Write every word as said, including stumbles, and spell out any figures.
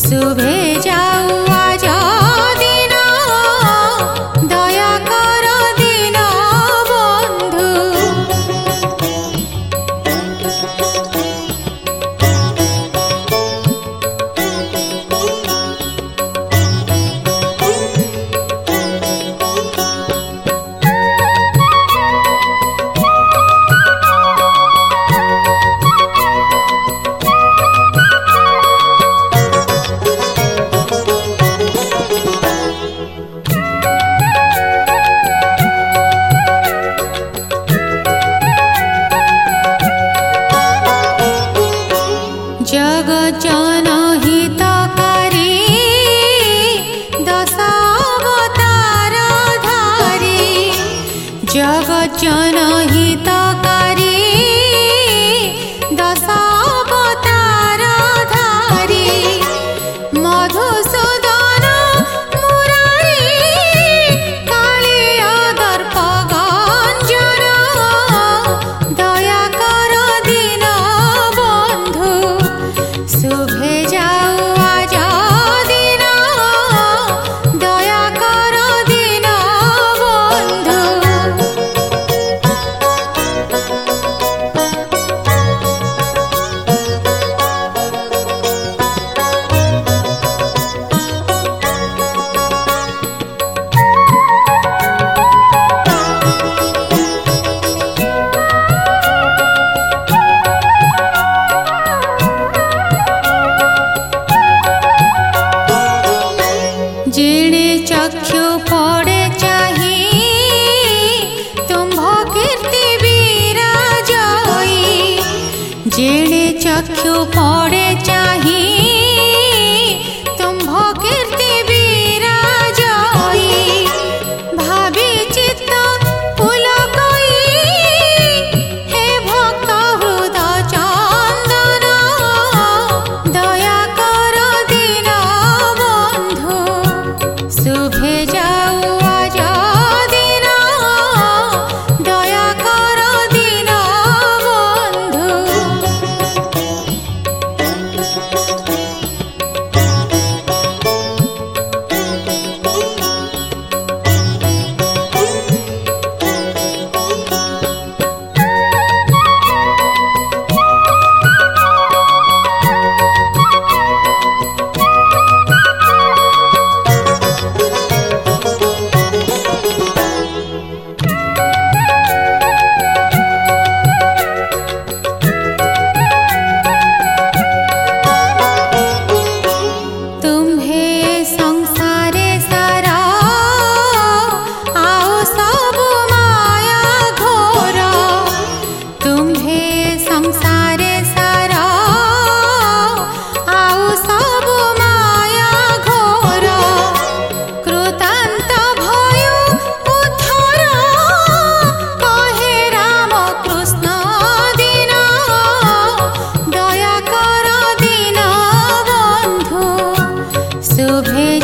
शुभे जाऊ आज दिन दया कर दीन बंधु। जगत जनहितकारी दशावतार धारी, जगत जनहितकारी दशावतार धारी, मधुसूदन मुरारी कालिय दर्प गंजन दया कर दीन बंधु। शुभे जाऊ आज दिन दया कर दीन बंधु। जेणे चक्षु पड़े चाही तुम्भ कीर्ति विराजई, जेणे चक्षु पड़े चाही तुम्भ कीर्ति विराजई, भावी चित्त पुलकई हे भक्त हृदय चंदन दया कर दीन बंधु। शुभे जाऊ आज दिन दया कर दीन बंधु। तुम्हें संसारे सारा आओ सब माया घोर, तुम्हें संसारे सारा आओ सब माया घोर, कृतांत भयो उद्धर कहे राम कृष्ण दीन दया कर दीन बंधु। शुभे